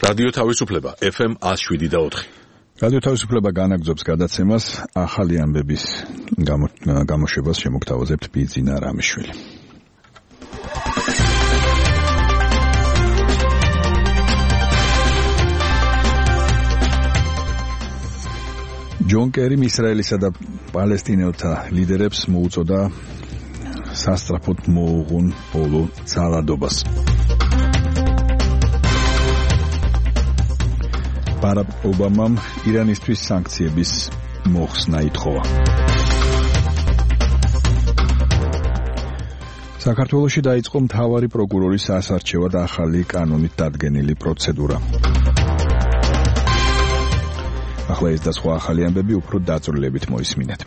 რადიო თავისუფლება FM 107.4. რადიო თავისუფლება განაგრძობს გადაცემას ახალი ამბების გამოშვებას შემოგთავაზებთ ბიძინა რამიშვილი. ჯონ კერიმ ისრაელისა და პალესტინელთა ლიდერებს მოუწოდა სასწრაფოდ მოუღუნ ბოლო ძალადობას. ბარაკ ობამამ ირანისთვის სანქციების მოხსნა ითხოვა. საქართველოში დაიწყო მთავარი პროკურორის ასარჩევად ახალი კანონით დადგენილი პროცედურა. ახლა ეს და სხვა ახალი ამბები უფრო დაწვრილებით მოისმინეთ.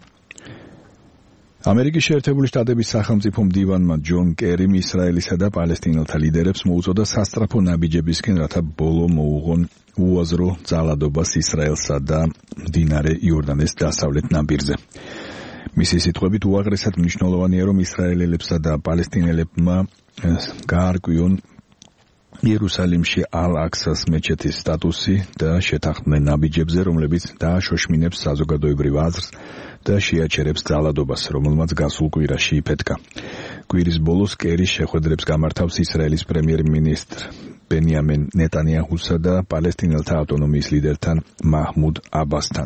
ამერიკის შეერთებული შტატების სახელმწიფო მდივანმა ჯონ კერიმ ისრაელისა და პალესტინელთა ლიდერებს მოუწოდა სასწრაფო ნაბიჯებისკენ, რათა ბოლო მოუღონ უაზრო ძალადობას ისრაელსა და მდინარე იორდანეს დასავლეთ ნაპირზე. მისი სიტყვებით უაღრესად მნიშვნელოვანია, რომ ისრაელელებსა და პალესტინელებმა გაარკვიონ იერუსალიმში ალ-აქსას მეჩეთის სტატუსი და შეთანხმდნენ ნაბიჯებზე, რომლებიც დააშოშმინებს საზოგადოებრივ აზრს და შეაჩერებს ძალადობას, რომელმაც გასულ კვირაში იფეთქა. კვირის ბოლოს კერი შეხვედრებს გამართავს ისრაელის პრემიერ-მინისტრ ბენიამინ ნეტანიაჰუსა და პალესტინელთა ავტონომიის ლიდერთან მაჰმუდ აბასთან.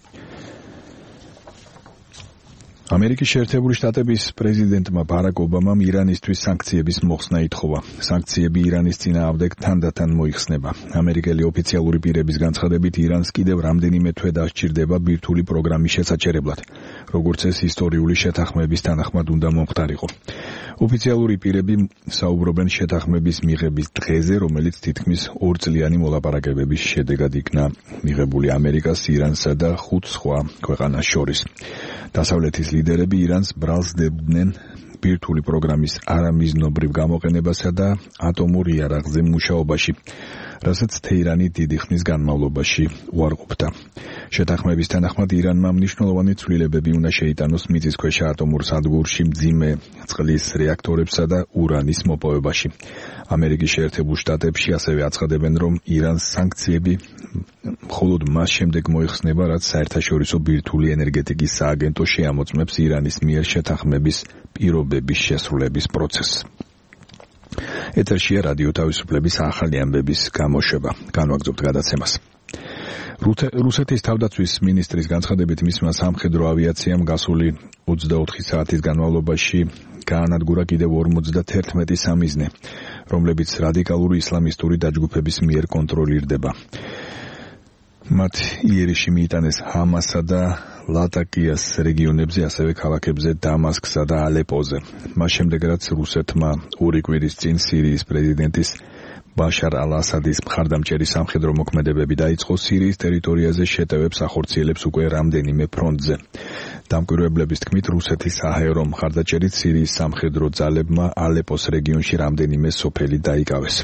ამერიკის შეერთებული შტატების პრეზიდენტმა ბარაკ ობამამ ირანისთვის სანქციების მოხსნა ითხოვა. სანქციები ირანის წინააღმდეგ თანდათან მოიხსნება. ამერიკელი ოფიციალური პირების განცხადებით, ირანს კიდევ რამდენიმე თვე დასჭირდება ბირთვული პროგრამის შესაჩერებლად, როგორც ეს ისტორიული შეთანხმების თანახმად უნდა მომხდარიყო. ოფიციალური პირები საუბრობენ შეთანხმების მიღების დღეზე, რომელიც თითქმის 2 წლიანი მოლაპარაკებების შედეგად იქნა მიღებული ამერიკას, ირანსა და 5 სხვა ქვეყანას შორის. დასავლეთის ლიდერები ირანს ბრალს დებდნენ ბირთვული პროგრამის არამიზნობრივ გამოყენებასა და ატომურ იარაღზე მუშაობაში, რასაც თეირანი დიდი ხნის განმავლობაში უარყოფდა. შეთანხმების თანახმად ირანმა მნიშვნელოვანი ცვლილებები უნდა შეიტანოს მიწისქვეშა ატომურ სადგურში მძიმე წყლის რეაქტორებსა და ურანის მოპოვებაში. ამერიკის შეერთებულ შტატებში ასევე აცხადებენ, რომ ირანს სანქციები მხოლოდ მას შემდეგ მოიხსნება, რაც საერთაშორისო ბირთვული ენერგეტიკის სააგენტო შეამოწმებს ირანის მიერ შეთანხმების პირობების შესრულების პროცესს. ეთერშია რადიო თავისუფლების ახალი ამბების გამოშვება. განვაგრძობთ გადაცემას. რუსეთის თავდაცვის მინისტრის განცხადებით, მისმა სამხედრო ავიაციამ გასული 24 საათის განმავლობაში გაანადგურა კიდევ 51 სამიზნე, რომლებიც რადიკალური ისლამისტური დაჯგუფების მიერ კონტროლირდება. მათ იერიში მიიტანეს ჰამასსა და ლატაკიას რეგიონებზე, ასევე ქალაქებზე დამასკსა და ალეპოზე. მას შემდეგ, რაც რუსეთმა 2 კვირის წინ სირიის პრეზიდენტის ბაშარ ალ-ასადის მხარდამჭერი სამხედრო მოქმედებები დაიწყო, სირიის ტერიტორიაზე შეტევებს ახორციელებს უკვე რამდენიმე ფრონტზე. დამკვირვებლების თქმით, რუსეთის საჰაერო მხარდაჭერით სირიის სამხედრო ძალებმა ალეპოს რეგიონში რამდენიმე სოფელი დაიკავეს.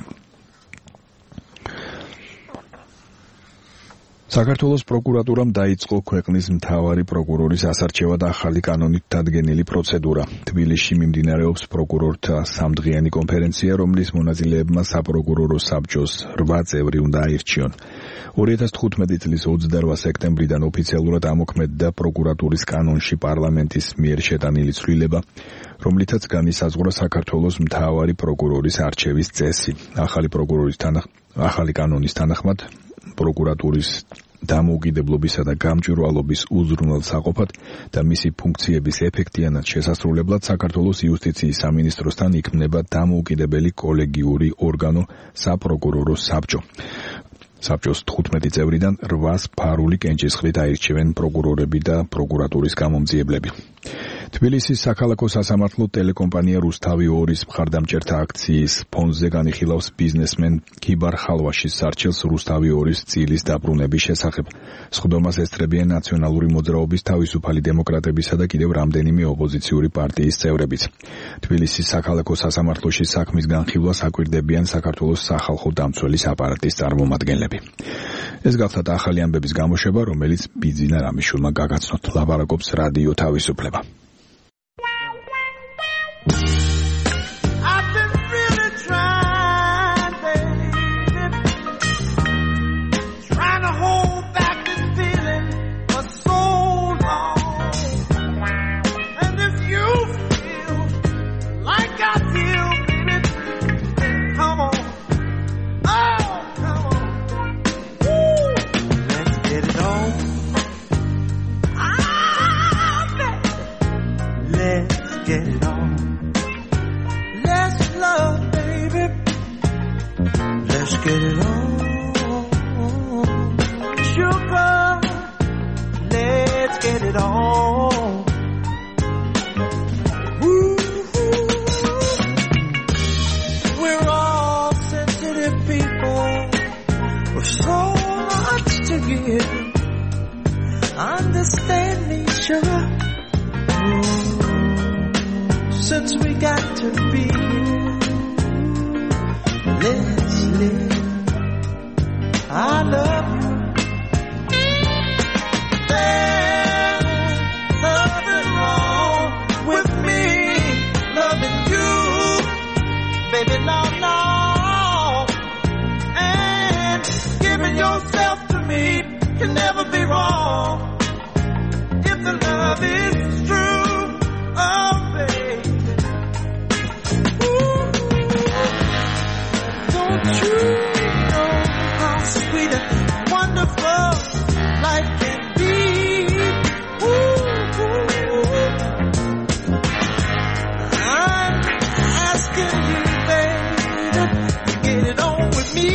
საქართველოს პროკურატურამ დაიწყო ქვეყნის მთავარი პროკურორის ასარჩევად ახალი კანონით დადგენილი პროცედურა. თბილისში მიმდინარეობს პროკურორთა სამდღიანი კონფერენცია, რომლის მონაწილეებმა საპროკურორო საბჭოს 8 წევრი უნდა აირჩიონ. 2015 წლის 28 სექტემბრიდან ოფიციალურად ამოქმედდა პროკურატურის კანონში პარლამენტის მიერ შეტანილი ცვლილება, რომლითაც განისაზღვრა საქართველოს მთავარი პროკურორის არჩევის წესი. ახალი კანონის თანახმად პროკურატურის დამოუკიდებლობისა და გამჭვირვალობის უზრუნველსაყოფად და მისი ფუნქციების ეფექტიანად შესასრულებლად საქართველოს იუსტიციის სამინისტროსთან იქმნება დამოუკიდებელი კოლეგიური ორგანო საპროკურორო საბჭო. საბჭოს 15 წევრიდან 8 ფარული კენჭისყრით აირჩევენ პროკურორები და პროკურატურის გამომძიებლები. თბილისის საქალაქო სასამართლო ტელეკომპანია რუსთავი 2-ის მხარდამჭერთა აქციის ფონდზე განიხილავს ბიზნესმენ ქიბარ ხალვაშის სარჩელს რუსთავი 2-ის წილის დაბრუნების შესახებ. სხდომას ესწრებიან ნაციონალური მოძრაობის, თავისუფალი დემოკრატებისა და კიდევ რამდენიმე ოპოზიციური პარტიის წევრებიც. თბილისის საქალაქო სასამართლოში საქმის განხილვას აკვირდებიან საქართველოს სახალხო დამცველის აპარატის წარმომადგენლები. ეს გახლავთ ახალი ამბების გამოშვება, რომელიც ბიძინა რამიშვილმა გაგაცნოთ. ლაპარაკობს რადიო თავისუფლება. get it on. Let's love, baby. Let's get it on. Sugar, let's get it on. Ooh, we're all sensitive people with so much to give. Understand me, sugar. Since we got to be here, let's live. I love you. There's nothing wrong with me loving you, baby. No, no. And giving yourself to me can never be wrong if the love is true. Oh, baby. Ooh. Don't you know how sweet and wonderful life can be? Ooh. I'm asking you, baby, to get it on with me.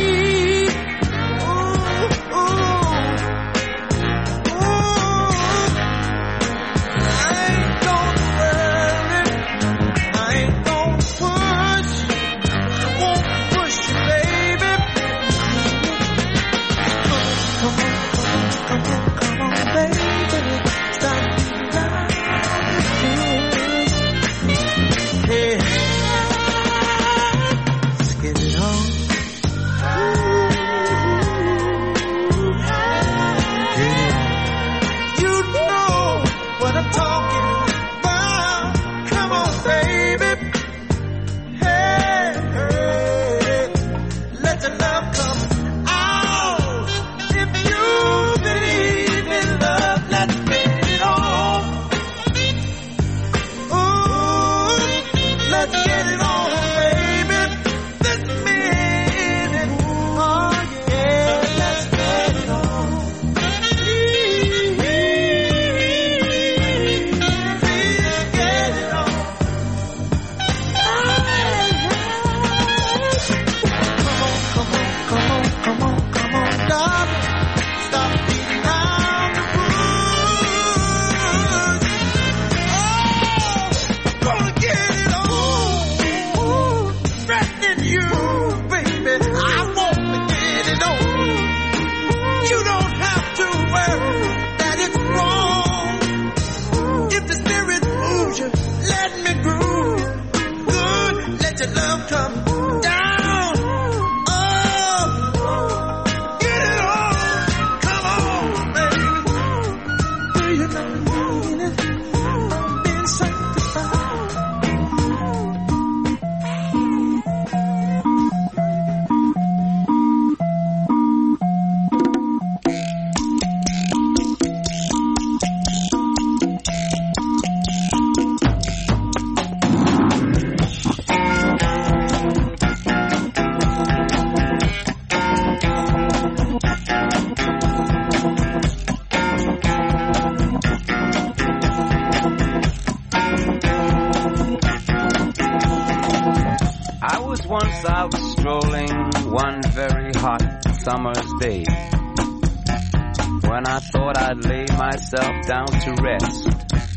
Down to rest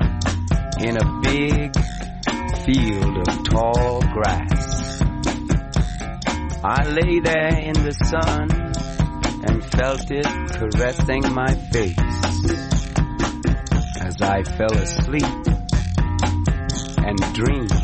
in a big field of tall grass. I lay there in the sun and felt it caressing my face as I fell asleep and dreamed.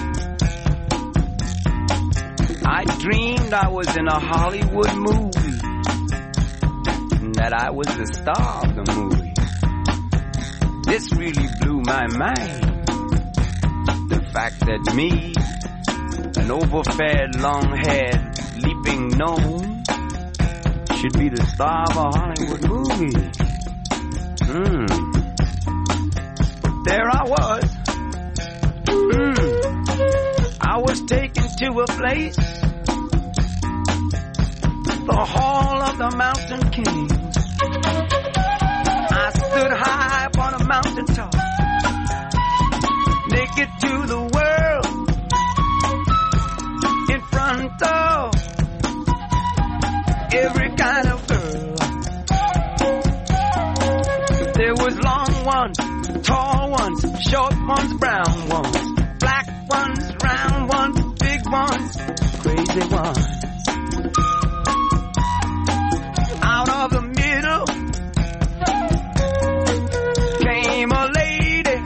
I dreamed I was in a Hollywood movie and that I was the star of the movie. This really blew my mind. The fact that me, an overfed, long-haired, leaping gnome, should be the star of a Hollywood movie. But there I was. I was taken to a place, the Hall of the Mountain King. I stood high upon a mountaintop, naked to Short ones, brown ones, black ones, round ones, big ones, crazy ones. Out of the middle came a lady.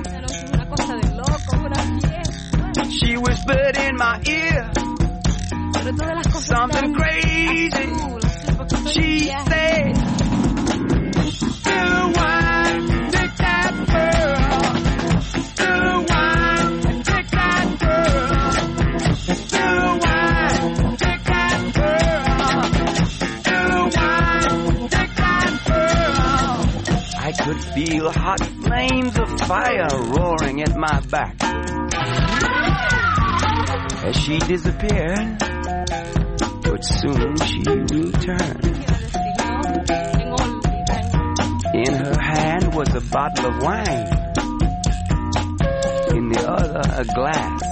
She whispered in my ear something crazy. She said, "Still wine, take that girl. Still wine, take that girl. Still wine, take that girl. Still wine, take that girl." I could feel hot flames of fire roaring at my back as she disappeared, but soon she returned. In her hand was a bottle of wine, in the other a glass.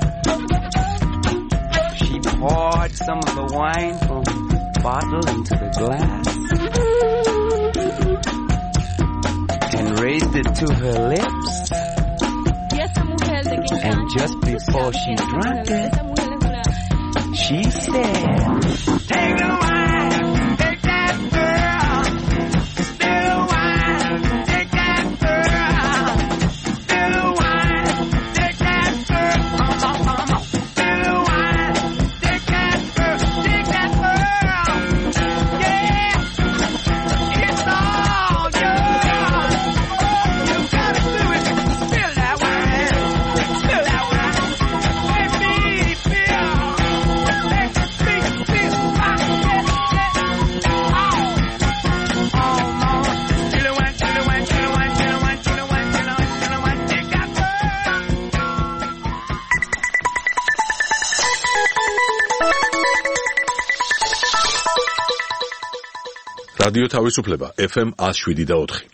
She poured some of the wine from the bottle into the glass and raised it to her lips. And just before she drank it, she said, "Take the wine, take that girl. Still wine, take that girl. Still wine, take that girl. Come on, come on. Still wine, take that girl, take that girl. Yeah, it's all yours. You gotta do it. Spill that wine, spill that wine. Make me feel. რადიო თავისუფლება FM 107.4.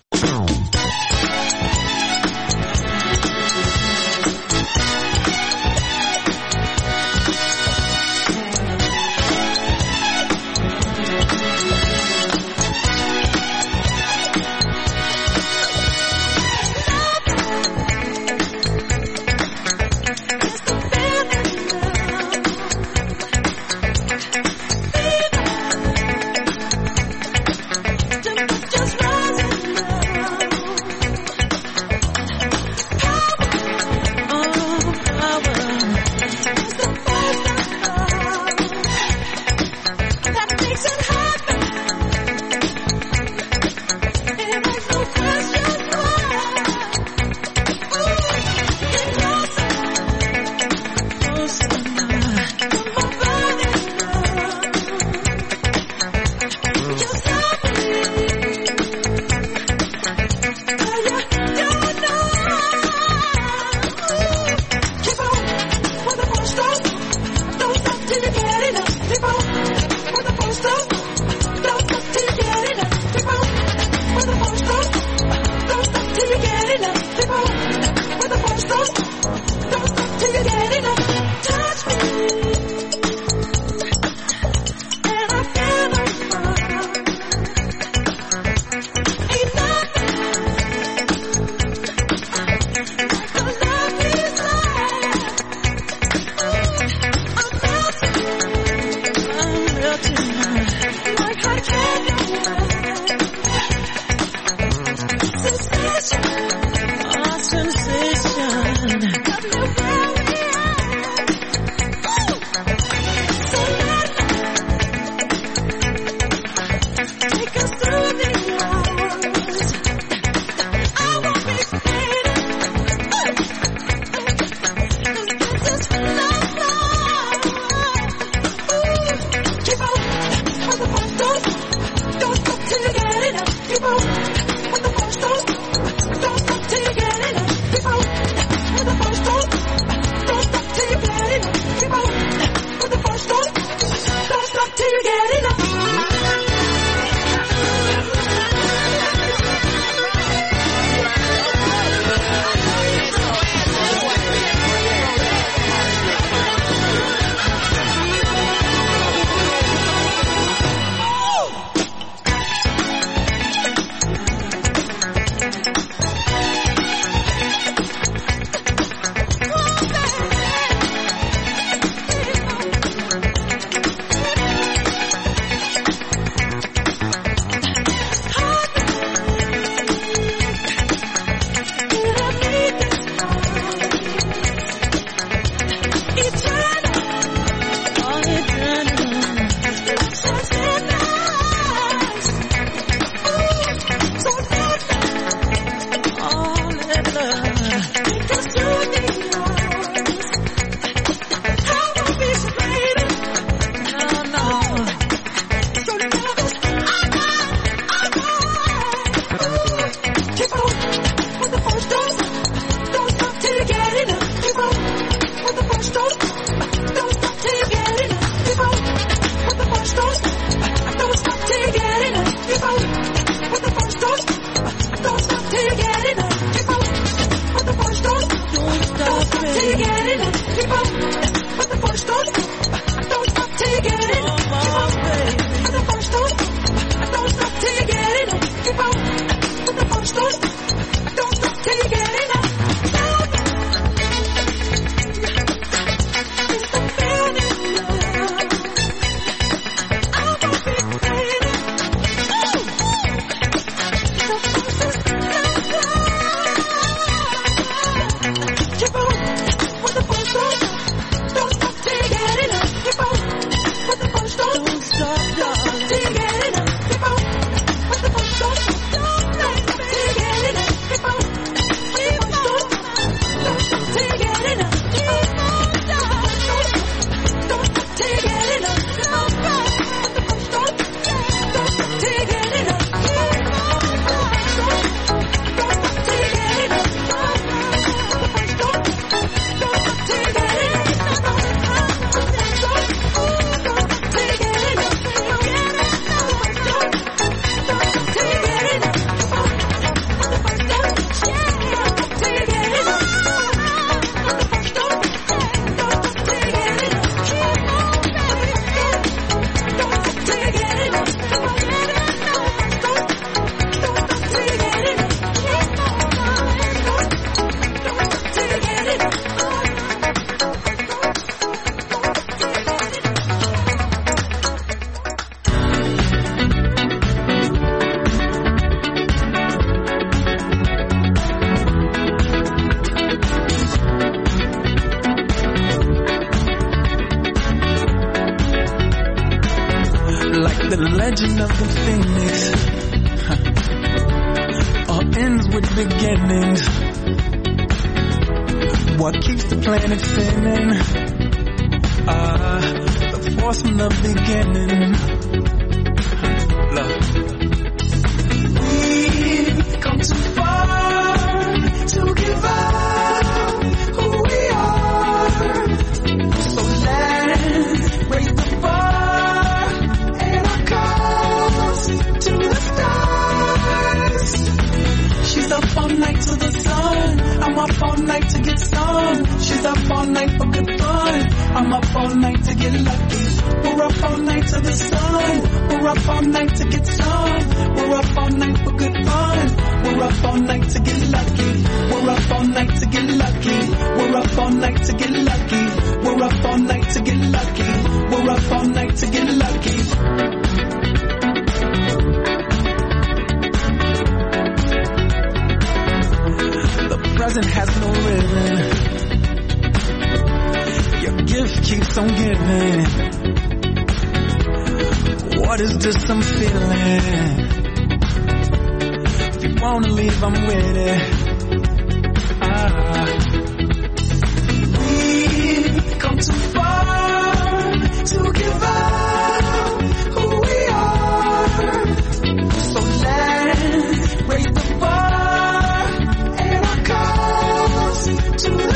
keep on with the push on. Don't stop till you get enough. Keep on with the push on. Don't stop till you get enough. Keep on with the push on. Don't stop till you get enough. Keep on with the push on. Don't stop till you get enough. Keep on don't stop till you get enough. Keep on with the push on. Don't stop till you get enough. Like the legend of the phoenix, all ends with beginnings. What keeps the planet spinning? The force from the beginning. Love. We've come too far to give up who we are. So let's raise the bar and our cause to the stars. She's up all night to the sun. I'm up all night to get some. She's up all night for good fun. I'm up all night to get lucky. We're up all night to the sun. We're up all night to get some. We're up all night for good fun. We're up all night to get lucky. We're up all night to get lucky. We're up all night to get lucky. We're up all night to get lucky. We're up all night to get lucky. The present has no ribbon. Your gift keeps on giving. What is this I'm feeling? If you wanna leave, I'm with it. We've come too far to give up who we are. So let's raise the bar and our cause to the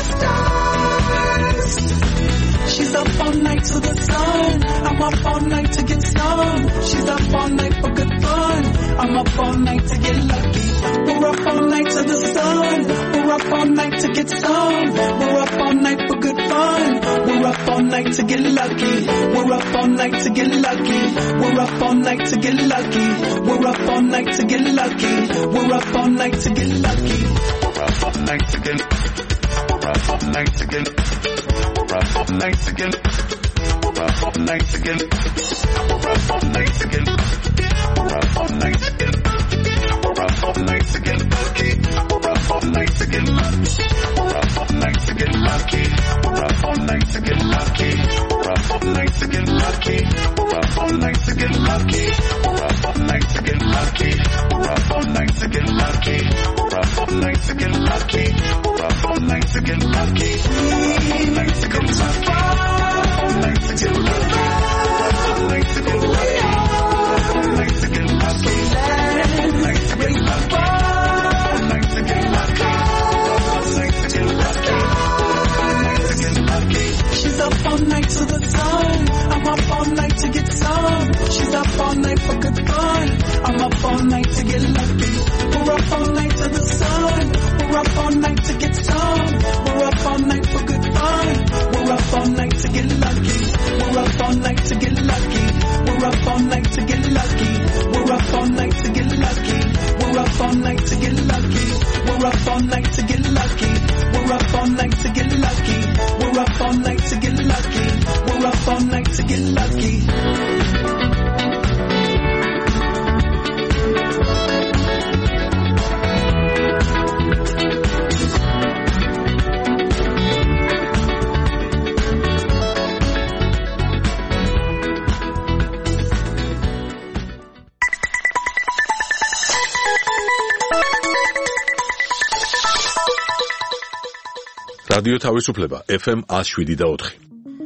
stars. She's up all night to the sun. I'm up all night to get some. She's up all night for good fun. I'm up all night to get lucky. We're up all night to the sun. We're up all night to get some. We're up all night for good fun. We're up all night to get lucky. We're up all night to get lucky. We're up all night to get lucky. We're up all night to get lucky. We're up all night to get lucky. We're up all night to get. We're up all night to get. We're up all night to get. We're up all night to get. We're up all night to get. We're up all night to get. We're up all night to get lucky. We're up all night to get lucky. We're up all night to get lucky. We're up all night to get lucky. We're up all night to get lucky. We're up all night to get lucky. We're up all night to get lucky. We're up all night to get lucky. We're up all night to get lucky. We're up all night to get lucky. We're up all night to get lucky. All night to get lucky. All night to get lucky. All night to get lucky. All night to get lucky. All night to get lucky. All night to get lucky. All night to get lucky. She's up all night to the sun. I'm up all night to get some. She's up all night for good fun. I'm up all night to get lucky. We're up all night to the sun. We're up all night to get some. We're up all night for good fun. We're up all night to get lucky. We're up all night to get lucky. We're up all night to get lucky. We're up all night to get lucky. We're up all night to get lucky. We're up all night to get lucky. We're up all night to get lucky. We're up all night to get lucky. We're up all night to get lucky. რადიო თავისუფლება FM 107.4.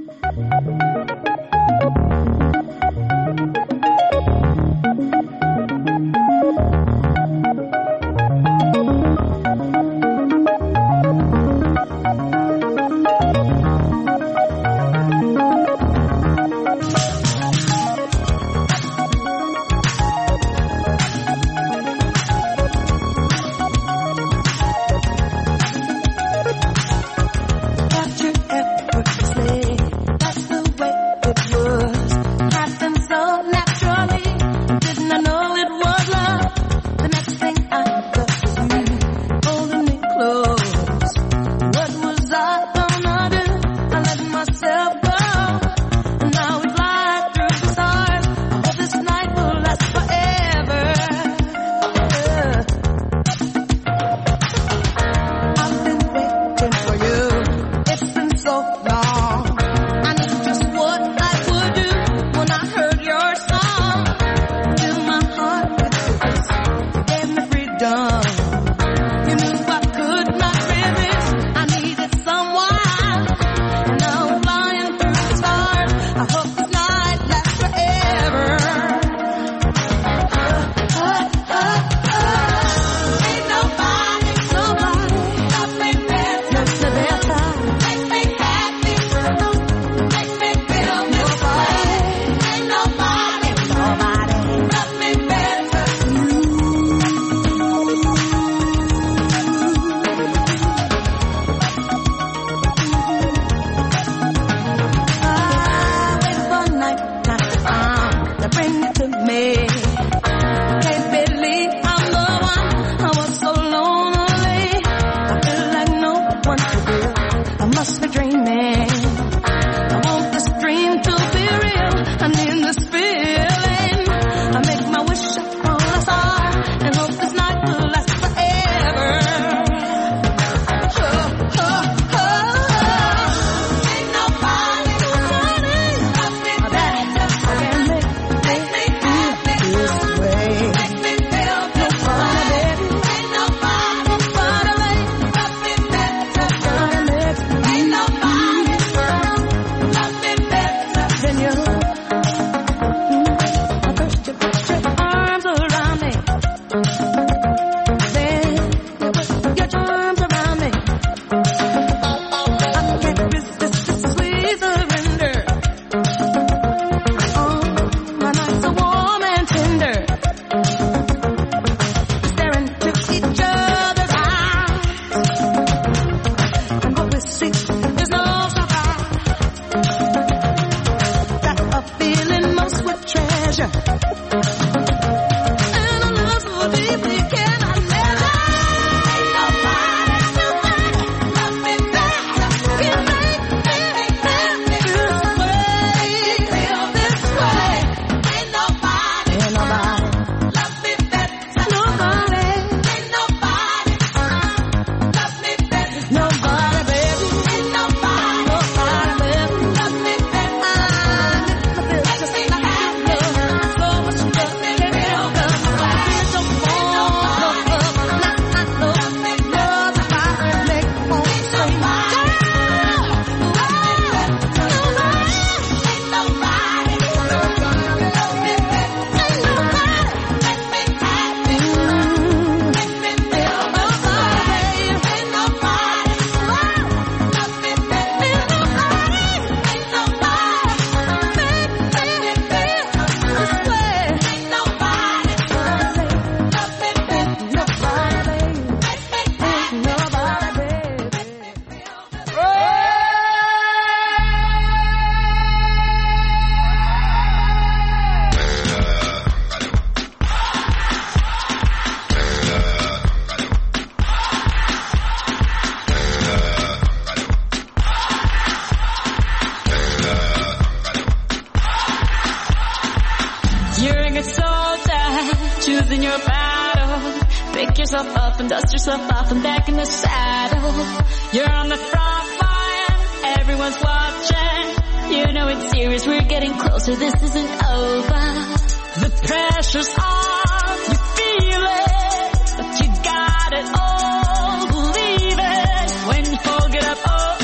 choosing your battle. Pick yourself up and dust yourself off and back in the saddle. You're on the front line, everyone's watching. You know it's serious, we're getting closer, this isn't over. The pressure's on, you feel it, but you got it all, believe it. When you fall, get up, oh.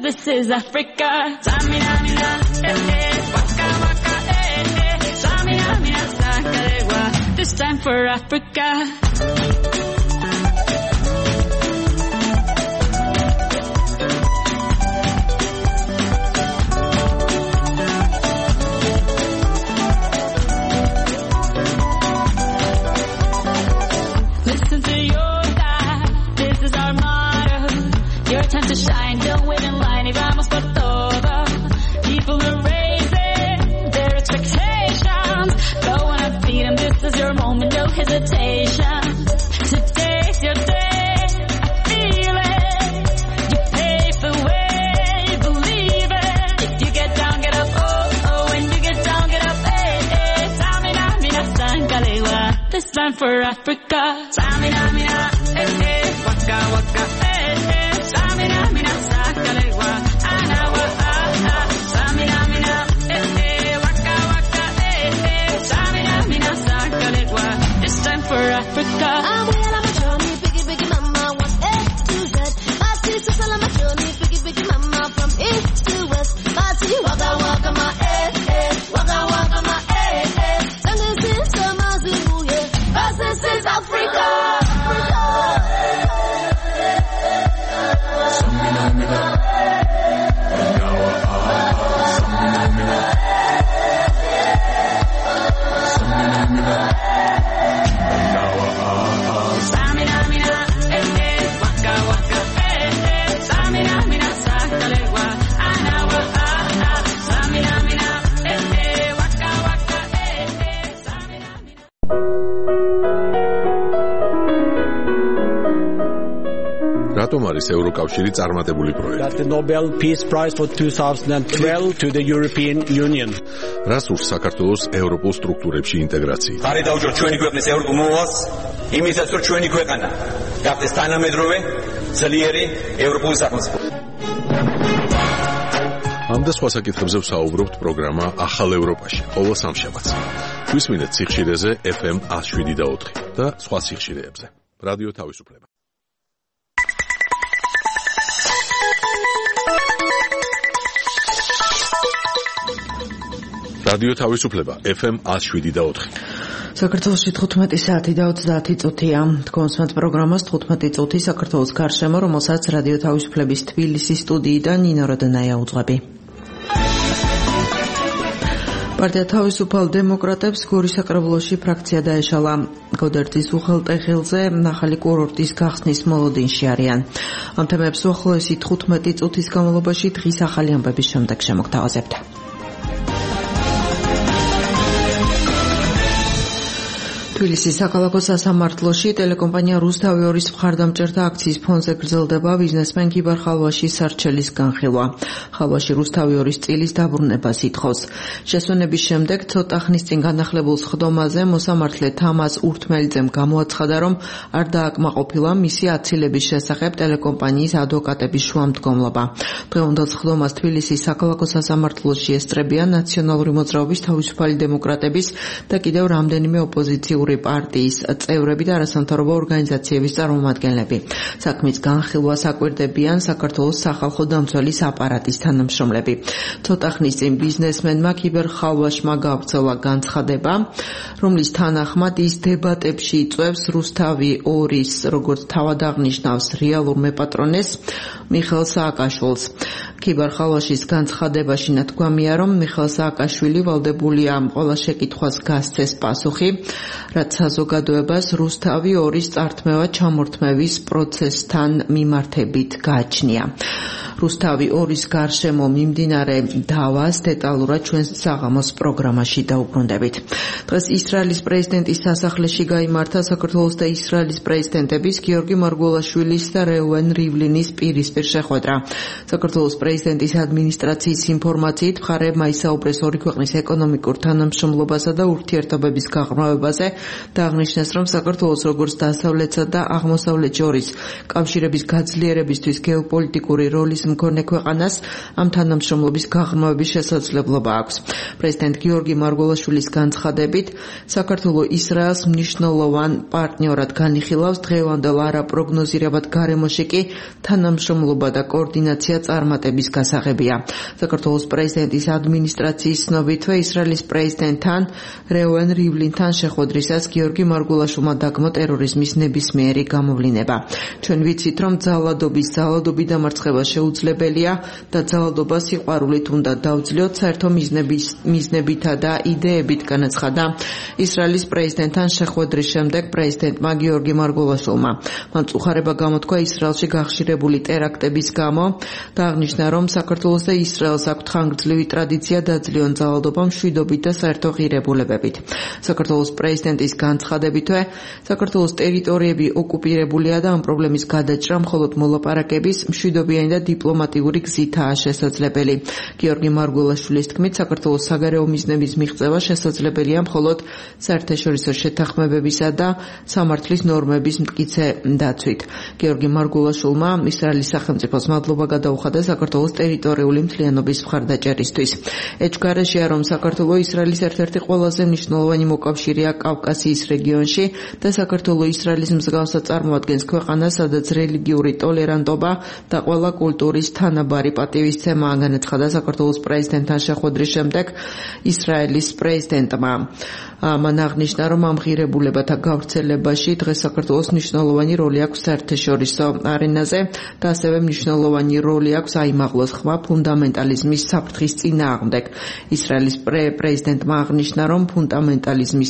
this is Africa. Samina, mina, waka, waka, Samina, mina, sakalewa. This time for Africa. Listen to your God, this is our motto. Your time to shine, don't wait in line, y vamos por todo. People are raising their expectations. Go on and feed them, this is your moment, no hesitation. Today's your day, I feel it. You pave the way, believe it. If you get down, get up, oh, oh. When you get down, get up, eh. Samina, mina, sangalewa. This time for Africa. Samina, mina, waka, waka, Samina, mina, sangalewa. Anawa, Samina, mina, waka, waka, Samina, mina, sangalewa. This time for Africa. I'm well on my journey, biggie, biggie mama, one A to Z. My sister's all on my journey, biggie, biggie mama, from east to west. My tea, waka, waka, my waka, waka, my Sangin' sister, my Zulu, yeah. This is Africa. რატომ არის ევროკავშირი წარმატებული პროექტი? Got the Nobel Peace Prize for 2012 to the European Union. რას ურს საქართველოს ევროპულ სტრუქტურებში ინტეგრაცია? ხარი დაუჭრ ჩვენი ქვეყნის ევროპულ მოვალს, იმისაც რომ ჩვენი ქვეყანა გახდეს თანამედროვე, ძლიერი ევროპული სახელმწიფო. ამ და სხვა საკითხებზე ვსაუბრობთ პროგრამა ახალ ევროპაში, ყოველ სამშაბათს. გვისმინეთ სიხშირეზე FM 107.4 და სხვა სიხშირეებზე. რადიო თავისუფლება. რადიო თავისუფლება FM 107.4. საქართველოში 15 საათი და 30 წუთია. თქვენს პროგრამას 15 წუთი საქართველოს გარშემო, რომელსაც რადიო თავისუფლების თბილისის სტუდიიდან ნინო როდანაია უძღვები. პარტია თავისუფალ დემოკრატებს გორის საკრებულოში ფრაქცია დაეშალა. გოდერძის უღელტეხილზე ახალი კურორტის გახსნის მოლოდინში არიან. ამ თემებს უახლოესი 15 წუთის განმავლობაში დღის ახალი ამბების შემდეგ შემოგთავაზებთ. თბილისის საქალაქო სასამართლოში ტელეკომპანია რუსთავი 2-ის მხარდამჭერთა აქციის ფონზე გრძელდება ბიზნესმენ გიბარ ხალვაშის სარჩელის განხილვა. ხალვაში რუსთავი 2-ის წილის დაბრუნებას ითხოვს. შესვენების შემდეგ ცოტა ხნის წინ განახლებულ სხდომაზე მოსამართლე თამას ურთმელიძემ გამოაცხადა, რომ არ დააკმაყოფილა მისი აცილების შესახებ ტელეკომპანიის ადვოკატების შუამდგომლობა. დღევანდელ სხდომას თბილისის საქალაქო სასამართლოში ესწრებიან ნაციონალური მოძრაობის თავისუფალი დემოკრატების და კიდევ რამდენიმე ოპოზიციური პარტიის წევრები და არასამთავრობო ორგანიზაციების წარმომადგენლები. საქმის განხილვას აკვირდებიან საქართველოს სახალხო დამცველის აპარატის თანამშრომლები. ცოტა ხნის წინ ბიზნესმენმა კიბერ ხალვაშმა გაავრცელა განცხადება, რომლის თანახმად ის დებატებში იწვევს რუსთავი 2-ის, როგორც თავად აღნიშნავს, რეალურ მეპატრონეს მიხეილ სააკაშვილს. კიბერ ხალვაშის განცხადებაში ნათქვამია, რომ მიხეილ სააკაშვილი ვალდებულია ყველა შეკითხვას გასცეს პასუხი, რაც საზოგადოებას რუსთავი 2-ის წართმევა ჩამორთმევის პროცესთან მიმართებით გააჩნია. რუსთავი 2-ის გარშემო მიმდინარე დავას დეტალურად ჩვენს საღამოს პროგრამაში დაუბრუნდებით. დღეს ისრაელის პრეზიდენტის სასახლეში გაიმართა საქართველოს და ისრაელის პრეზიდენტების გიორგი მარგველაშვილის და რეუენ რივლინის პირისპირ შეხვედრა. საქართველოს პრეზიდენტის ადმინისტრაციის ინფორმაციით მხარეებმა ისაუბრეს ორი ქვეყნის ეკონომიკურ თანამშრომლობასა და ურთიერთობების გაღრმავებაზე და აღნიშნეს, რომ საქართველოს როგორც დასავლეთსა და აღმოსავლეთ შორის კავშირების გაძლიერებისთვის გეოპოლიტიკური როლის მქონე ქვეყანას ამ თანამშრომლობის გაღრმავების შესაძლებლობა აქვს. პრეზიდენტ გიორგი მარგველაშვილის განცხადებით, საქართველოს ისრაელს მნიშვნელოვან პარტნიორად განიხილავს, დღევანდელ არაპროგნოზირებად გარემოში კი თანამშრომლობა და კოორდინაცია წარმატების გასაღებია. საქართველოს პრეზიდენტის ადმინისტრაციის ცნობითვე ისრაელის პრეზიდენტთან რეუენ რივლინთან შეხვედრისას გიორგი მარგველაშვილმა დაგმო ტერორიზმის ნებისმიერი გამოვლინება. ჩვენ ვიცით, რომ ძალადობი დამარცხება შეუძლებელია და ძალადობა სიყვარულით უნდა დავძლიოთ, საერთო მიზნებითა და იდეებით განაცხადა ისრაელის პრეზიდენტთან შეხვედრის შემდეგ პრეზიდენტმა გიორგი მარგველაშვილმა. მან მწუხარება გამოთქვა ისრაელში გახშირებული ტერაქტების გამო და აღნიშნა, რომ საქართველოს და ისრაელს აქვთ ხანგრძლივი ტრადიცია დაძლიონ ძალადობა, მშვიდობით და საერთო ღირებულებებით. საქართველოს პრეზიდენტის განცხადებითვე, საქართველოს ტერიტორიები ოკუპირებულია და ამ პრობლემის გადაჭრა მხოლოდ მოლაპარაკების, მშვიდობიანი და დიპლომატიური გზითაა შესაძლებელი. გიორგი მარგველაშვილის თქმით, საქართველოს საგარეო მიზნების მიღწევა შესაძლებელია მხოლოდ საერთაშორისო შეთანხმებებისა და სამართლის ნორმების მტკიცე დაცვით. გიორგი მარგველაშვილმა ისრაელის სახელმწიფოს მადლობა გადაუხადა საქართველოს ტერიტორიული მთლიანობის მხარდაჭერისთვის. ეჭვგარეშეა, რომ საქართველოს ისრაელის ერთ-ერთი ყველაზე მნიშვნელოვანი მოკავშირეა კავკასიის რეგიონში და საქართველოს ისრაელის მსგავსად წარმოადგენს ქვეყანას, სადაც რელიგიური ტოლერანტობა და ყველა კულტურის თანაბარი პატივისცემა განაცხადა საქართველოს პრეზიდენტთან შეხვედრის შემდეგ ისრაელის პრეზიდენტმა. მან აღნიშნა, რომ ამ ღირებულებათა გავრცელებაში დღეს საქართველოს მნიშვნელოვანი როლი აქვს საერთაშორისო არენაზე და ასევე მნიშვნელოვანი როლი აქვს აიმაღლოს ხმა ფუნდამენტალიზმის საფრთხის წინააღმდეგ. ისრაელის პრეზიდენტმა აღნიშნა, რომ ფუნდამენტალიზმის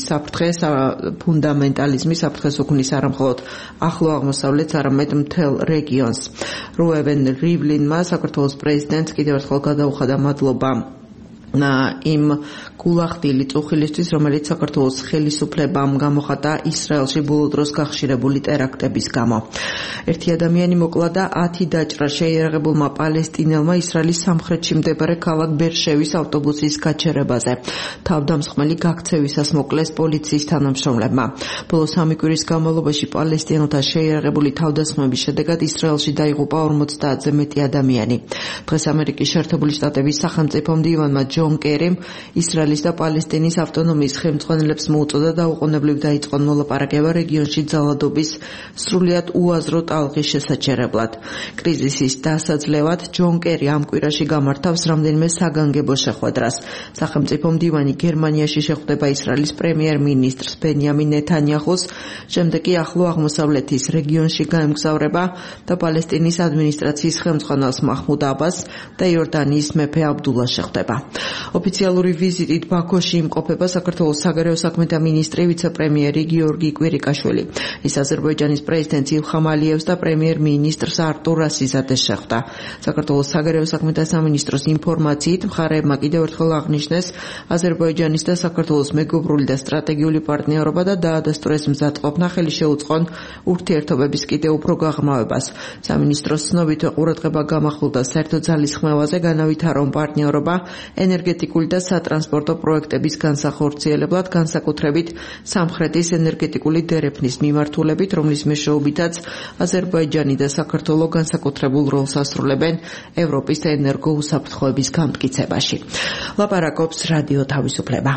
საფრთხეს უქმნის არა მხოლოდ ახლო აღმოსავლეთს, არამედ მთელ რეგიონს. რუევენ რივლინმა საქართველოს პრეზიდენტს კიდევ ერთხელ გადაუხადა მადლობა იმ გულახდილი წუხილისთვის, რომელიც საქართველოს ხელისუფლებამ გამოხატა ისრაელში ბოლო დროს გახშირებული ტერაქტების გამო. ერთი ადამიანი მოკლა და 10 დაჭრა შეიარაღებულმა პალესტინელმა ისრაელის სამხრეთში მდებარე ქალაქ ბერშევის ავტობუსის გაჩერებაზე. თავდამსხმელი გაქცევისას მოკლეს პოლიციის თანამშრომლებმა. ბოლო 3 კვირის განმავლობაში პალესტინელთა შეიარაღებული თავდასხმების შედეგად ისრაელში დაიღუპა 50-ზე მეტი ადამიანი. დღეს ამერიკის შეერთებული შტატების სახელმწიფო მდივანმა ჯონ კერიმ ისრაელის და პალესტინის ავტონომიის ხელმძღვანელებს მოუწოდა დაუყოვნებლივ დაიწყონ მოლაპარაკება რეგიონში ძალადობის სრულიად უაზრო ტალღის შესაჩერებლად. კრიზისის დასაძლევად ჯონ კერი ამ კვირაში გამართავს რამდენიმე საგანგებო შეხვედრას. სახელმწიფო მდივანი გერმანიაში შეხვდება ისრაელის პრემიერ-მინისტრს ბენიამინ ნეთანიაჰუს, შემდეგ კი ახლო აღმოსავლეთის რეგიონში გაემგზავრება და პალესტინის ადმინისტრაციის ხელმძღვანელს მაჰმუდ აბას და იორდანიის მეფე აბდულა შეხვდება. ოფიციალური ვიზიტით ბაქოში იმყოფება საქართველოს საგარეო საქმეთა მინისტრი ვიცე-პრემიერი გიორგი კვირიკაშვილი. ის აზერბაიჯანის პრეზიდენტ ილჰამ ალიევს და პრემიერ-მინისტრს არტურ რასიზადეს შეხვდა. საქართველოს საგარეო საქმეთა სამინისტროს ინფორმაციით მხარეებმა კიდევ ერთხელ აღნიშნეს აზერბაიჯანის და საქართველოს მეგობრული და სტრატეგიული პარტნიორობა და დაადასტურეს მზადყოფნა ხელი შეუწყონ ურთიერთობების კიდევ უფრო გაღრმავებას. სამინისტროს ცნობითვე ყურადღება გამახვილდა საერთო ძალისხმევაზე, განავითარა რომ პარტნიორობა ენერგეტიკული და სატრანსპორტო პროექტების განსახორციელებლად, განსაკუთრებით სამხრეთის ენერგეტიკული დერეფნის მიმართულებით, რომლის მეშვეობითაც აზერბაიჯანი და საქართველო განსაკუთრებულ როლს ასრულებენ ევროპის ენერგოუსაფრთხოების განმტკიცებაში. ლაპარაკობს რადიო თავისუფლება.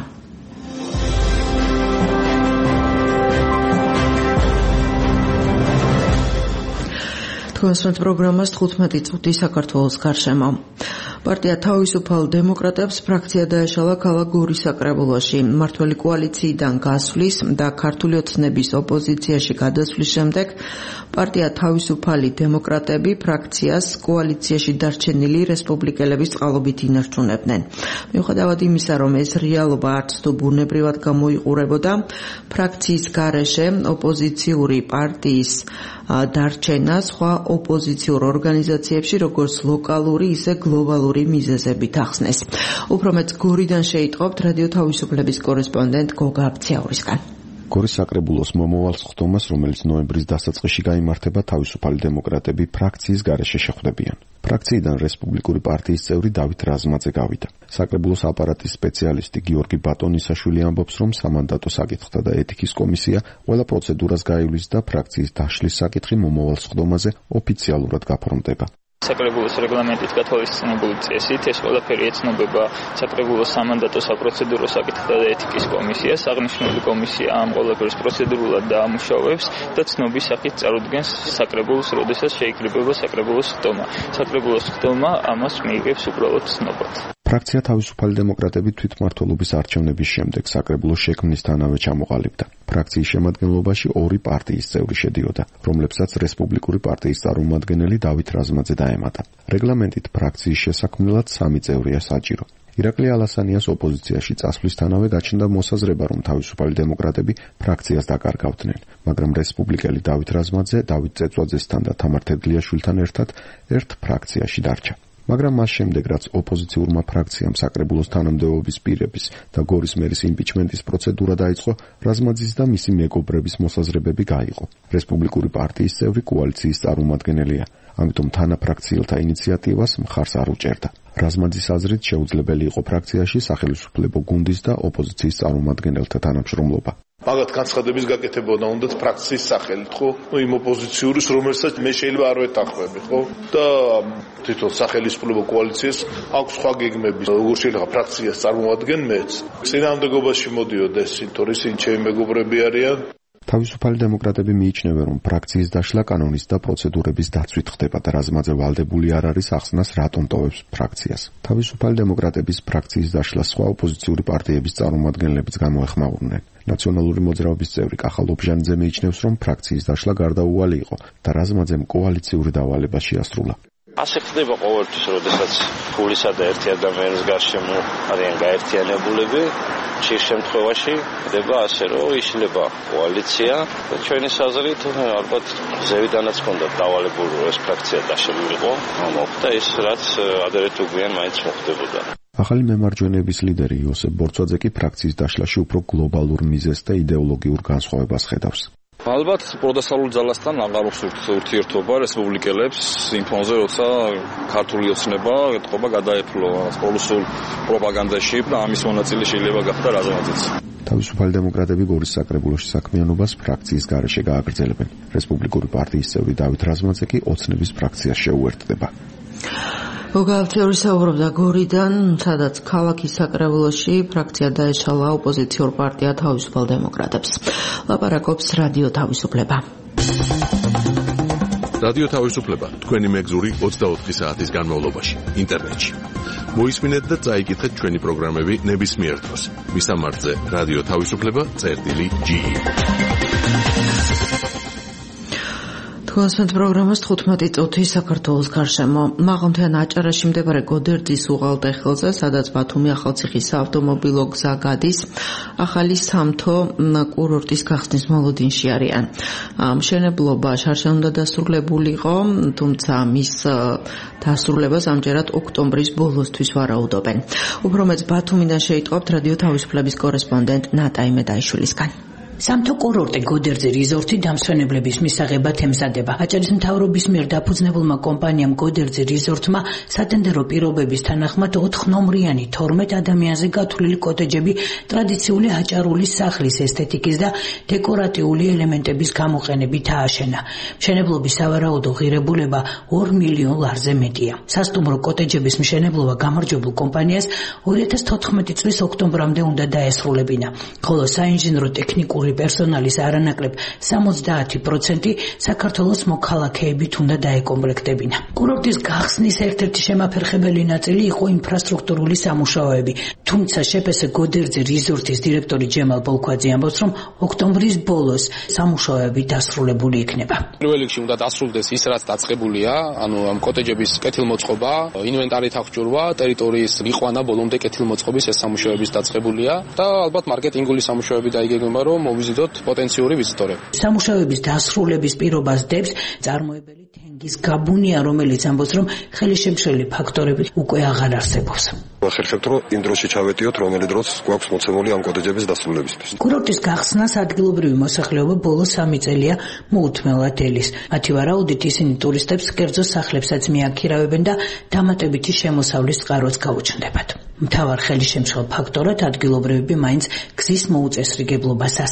თქვენს პროგრამას 15 წუთი საქართველოს გარშემო. პარტია თავისუფალ დემოკრატებს ფრაქცია დაეშალა ქალაქ გორის საკრებულოში. მმართველი კოალიციიდან გასვლის და ქართული ოცნების ოპოზიციაში გადასვლის შემდეგ პარტია თავისუფალი დემოკრატები ფრაქციას კოალიციაში დარჩენილი რესპუბლიკელების წყალობით ინარჩუნებდნენ. მიუხედავად იმისა, რომ ეს რეალობა არც თუ ბუნებრივად გამოიყურებოდა, ფრაქციის გარეშე ოპოზიციური პარტიის დარჩენა სხვა ოპოზიციურ ორგანიზაციებში როგორც ლოკალური, ისე გლობალური მიზეზებით ახსნეს. უფრო მეტ გორიდან შეიტყობთ რადიო თავისუფლების კორესპონდენტ გოგა აბციაურისგან. გორის საკრებულოს მომავალ სხდომას, რომელიც ნოემბრის დასაწყისში გაიმართება, თავისუფალი დემოკრატები ფრაქციის გარეშე შეხვდებიან. ფრაქციიდან რესპუბლიკური პარტიის წევრი დავით რაზმაძე გავიდა. საკრებულოს აპარატის სპეციალისტი გიორგი ბატონისაშვილი ამბობს, რომ სამანდატო საკითხთა და ეთიკის კომისია ყველა პროცედურას გაივლის და ფრაქციის დაშლის საკითხი მომავალ სხდომაზე ოფიციალურად გაფორმდება. საკრებულოს რეგლამენტით გათვალისწინებული წესით ეს ყველაფერი ეცნობება საკრებულოს სამანდატო საპროცედურო საკითხთა და ეთიკის კომისიას. აღნიშნული კომისია ამ ყველაფერს პროცედურულად დაამუშავებს და ცნობის სახით წარუდგენს საკრებულოს, როდესაც შეიკრიბება საკრებულოს ხდომა. საკრებულოს ხდომა ამას მიიღებს უბრალოდ ცნობად. ფრაქცია თავისუფალი დემოკრატები თვითმმართველობის არჩევნების შემდეგ საკრებულოს შექმნისთანავე ჩამოყალიბდა. ფრაქციის შემადგენლობაში ორი პარტიის წევრი შედიოდა, რომლებსაც რესპუბლიკური პარტიის წარმომადგენელი დავით რაზმაძე დაემატა. რეგლამენტით ფრაქციის შესაქმნელად 3 წევრია საჭირო. ირაკლი ალასანიას ოპოზიციაში წასვლისთანავე გაჩნდა მოსაზრება, რომ თავისუფალი დემოკრატები ფრაქციას დაკარგავდნენ, მაგრამ რესპუბლიკელი დავით რაზმაძე, დავით წეწვაძესთან და თამარ თედლიაშვილთან ერთად ერთ ფრაქციაში დარჩა. მაგრამ მას შემდეგ, რაც ოპოზიციურმა ფრაქციამ საკრებულოს თანამდებობის პირების და გორის მერის იმპიჩმენტის პროცედურა დაიწყო, რაზმაძის და მისი მეგობრების მოსაზრებები გაიყო. რესპუბლიკური პარტიის წევრი კოალიციის წარმომადგენელია, ამიტომ თანაფრაქციელთა ინიციატივას მხარს არ უჭერდა. რაზმაძის აზრით შეუძლებელი იყო ფრაქციაში სახელმწიფო გუნდის და ოპოზიციის წარმომადგენელთა თანამშრომლობა. მაგათ განცხადების გაკეთება უნდათ ფრაქციის სახელით, ხო? იმ ოპოზიციური, რომელსაც მე შეიძლება არ ვეთანხმები, ხო? და თვითონ სახელმწიფო კოალიციას აქვს სხვა გეგმები. როგორ შეიძლება ფრაქციას წარმოადგენ მეც. წინააღმდეგობაში მოდიოდა ეს, თორე ისინი ჩემი მეგობრები არიან. თავისუფალი დემოკრატები მიიჩნევენ, რომ ფრაქციის დაშლა კანონის და პროცედურების დაცვით ხდება და რაზმაძე ვალდებული არ არის ახსნას რატომ ტოვებს ფრაქციას. თავისუფალი დემოკრატების ფრაქციის დაშლა სხვა ოპოზიციური პარტიების წარმომადგენლებიც გამოეხმაურნენ. ნაციონალური მოძრაობის წევრი კახა ლობჟანიძე მიიჩნევს, რომ ფრაქციის დაშლა გარდაუვალი იყო და რაზმაძემ კოალიციური დავალება შეასრულა. ასე ხდება ყოველთვის, როდესაც ფულისა და ერთი ადამიანის გარშემო არიან გაერთიანებულები, ხშირ შემთხვევაში ხდება ასე, რომ იშლება კოალიცია და ჩვენი აზრით ალბათ ზევიდანაც ჰქონდა დავალებული, რომ ეს ფრაქცია დაშლილიყო, მოხდა ის, რაც ადრე თუ გვიან მაინც მოხდებოდა. ახალი მემარჯვენეების ლიდერი იოსებ ბორცვაძე კი ფრაქციის დაშლაში უფრო გლობალურ მიზეზს და იდეოლოგიურ განსხვავებას ხედავს. ალბათ პროდასავლურ ძალასთან აღარ ვსურთ ურთიერთობა რესპუბლიკელებს იმ ფონზე, როცა ქართული ოცნება ეთყობა გადაეფლო პოლუსულ პროპაგანდაში და ამის მონაწილე შეიძლება გახდა რაზმაძეც. თავისუფალი დემოკრატები გორის საკრებულოში საქმიანობას ფრაქციის გარეშე გააგრძელებენ. რესპუბლიკური პარტიის წევრი დავით რაზმაძე კი ოცნების ფრაქციას შეუერთდება. გოგალთიური საუბრობდა გორიდან, სადაც ქალაქის საკრებულოში ფრაქცია დაეშალა ოპოზიციურ პარტია თავისუფალ დემოკრატებს. ლაპარაკობს რადიო თავისუფლება. რადიო თავისუფლება თქვენი მეგზური 24 საათის განმავლობაში ინტერნეტში. მოისმინეთ და წაიკითხეთ ჩვენი პროგრამები ნებისმიერ დროს. მისამართზე რადიო თავისუფლება.ge. თქვენს პროგრამას 15 წუთი საქართველოს გარშემო. მაღალმთიან აჭარაში მდებარე გოდერძის უღალტეხილზე, სადაც ბათუმი ახალციხის საავტომობილო გზა გადის, ახალი სამთო კურორტის გახსნის მოლოდინში არიან. მშენებლობა შარშან უნდა დასრულებულიყო, თუმცა მის დასრულებას ამჯერად ოქტომბრის ბოლოსთვის ვარაუდობენ. უფრო მეც ბათუმიდან შეიტყობთ რადიო თავისუფლების კორესპონდენტ ნატა იმედაიშვილისგან. სამთო კურორტი გოდერძი რიზორტი დამსვენებლების მისაღებად ემზადება. აჭარის მთავრობის მიერ დაფუძნებულმა კომპანიამ გოდერძი რიზორტმა სატენდერო პირობების თანახმად 4 ნომრიანი 12 ადამიანზე გათვლილი კოტეჯები ტრადიციული აჭარული სახლის ესთეტიკის და დეკორატიული ელემენტების გამოყენებით ააშენა. მშენებლობის სავარაუდო ღირებულება 2 მილიონ ლარზე მეტია. სასტუმრო კოტეჯების მშენებლობა გამარჯვებულ კომპანიას 2014 წლის ოქტომბრამდე უნდა დაესრულებინა, ხოლო საინჟინრო ტექნიკური პერსონალის არანაკლებ 70% საქართველოს მოქალაქეებით უნდა დაეკომპლექტებინა. კურორტის გახსნის ერთ-ერთი შემაფერხებელი ნაწილი იყო ინფრასტრუქტურული სამუშაოები, თუმცა შეფესე გოდერძი რიზორტის დირექტორი ჯემალ ბოლქვაძე ამბობს, რომ ოქტომბრის ბოლოს სამუშაოები დასრულებული იქნება. პირველ რიგში უნდა დასრულდეს ის, რაც დაწყებულია, ანუ ამ კოტეჯების კეთილმოწყობა, ინვენტარით აღჭურვა, ტერიტორიის მიყვანა ბოლომდე კეთილმოწყობის ეს სამუშაოების დაწყებულია და ალბათ მარკეტინგული სამუშაოები დაიგეგმება, რომ მოვიზიდოთ პოტენციური ვიზიტორები. სამუშაოების დასრულების პირობას დებს წარმოებელი თენგის გაბუნია, რომელიც ამბობს, რომ ხელისშემშლელი ფაქტორები უკვე აღარ არსებობს. ხერხებთ, რომ იმ დროში ჩავეტიოთ, რომელი დროც გვაქვს მოცემული ამ კოტეჯების დასრულებისთვის. კურორტის გახსნას ადგილობრივი მოსახლეობა ბოლო 3 წელია მოუთმელად ელის. მათი ვარაუდით ისინი ტურისტებს კერძო სახლებსაც მიაქირავებენ და დამატებითი შემოსავლის წყაროც გაუჩნდებათ. მთავარ ხელისშემშლელ ფაქტორად ადგილობრივები მაინც გზის მოუწესრიგებლობას ასახავენ.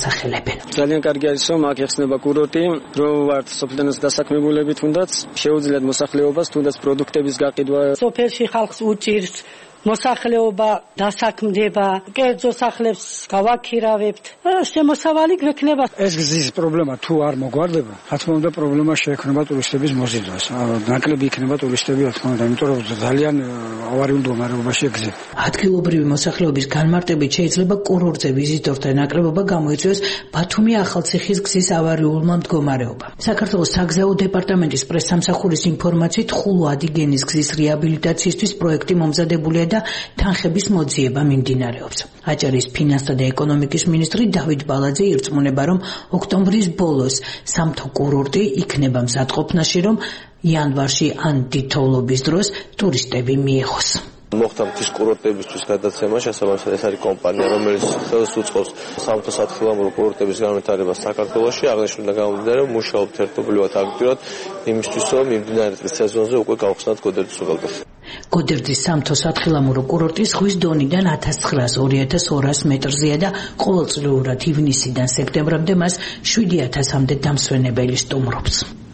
ასახელებენ. ძალიან კარგი არის რომ აქ ეხსნება კურორტი, რომ ვართ სოფლდენის დასაქმებულები, თუნდაც შეუძლიათ მოსახლეობას, თუნდაც პროდუქტების გაყიდვა. სოფელში ხალხს უჭირს მოსახლეობა დასაქმდება, კერძო სახლებს გავაქირავებთ. შემოსავალი გვექნება. ეს გზის პრობლემა თუ არ მოგვარდება, რა თქმა უნდა პრობლემა შეექმნება ტურისტების მოზიდვას. ნაკლები იქნება ტურისტები, რა თქმა უნდა, იმიტომ რომ ძალიან ავარიულ მდგომარეობაშია გზა. ადგილობრივი მოსახლეობის განმარტებით შეიძლება კურორტზე ვიზიტორთა ნაკლებობა გამოიწვიოს ბათუმი ახალციხის გზის ავარიულმა მდგომარეობამ. საქართველოს საგზაო დეპარტამენტის პრესსამსახურის ინფორმაციით ხულო ადიგენის გზის რეაბილიტაციისთვის პროექტი მომზადებულია და თანხების მოძიება მიმდინარეობს. აჭარის ფინანსთა და ეკონომიკის მინისტრი დავით ბალაძე ირწმუნება, რომ ოქტომბრის ბოლოს სამთო კურორტი იქნება მზადყოფნაში, რომ იანვარში ან თითოეულობის დროს ტურისტები მიიღოს. მოხდა მთის კურორტებისთვის გადაცემა, შესაბამისად ეს არის კომპანია, რომელიც ხელს უწყობს სამთო სათხილამურო კურორტების განვითარებას საქართველოში. აღნიშნულიდან გამომდინარე, რომ მუშაობთ ერთობლივად აქტიურად იმისთვის, რომ მიმდინარე წლის სეზონზე უკვე გავხსნათ გოდერძის უღელტეხილი. გოდერძის სამთო სათხილამურო კურორტი ზღვის დონიდან 1900-2200 მეტრზეა და ყოველწლიურად ივნისიდან სექტემბრამდე მას 7000-მდე დამსვენებელი სტუმრობს.